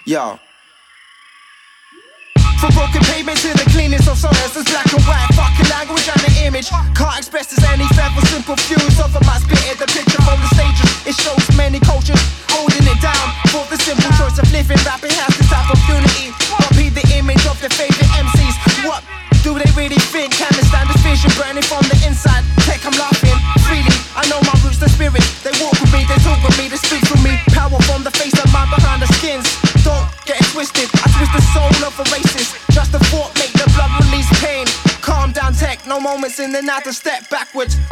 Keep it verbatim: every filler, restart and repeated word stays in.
Yo. From broken pavement to the cleanest of soils, there's black and white, fucking language and the image. Can't express this any level, simple fuse of my spit. The picture from the stages, it shows many cultures holding it down. For the simple choice of living, rapping has this type of unity. Copy the image of their favorite M Cs. What do they really think? Can they stand this vision burning from the inside? Tech, I'm laughing freely. I know my roots, the spirit. They walk with me, they talk with me, they speak with me. Power from the face and mind behind the skins. Don't get it twisted. I twist the soul of a racist. Just a thought, make the blood release pain. Calm down, tech. No moments in the night to step backwards.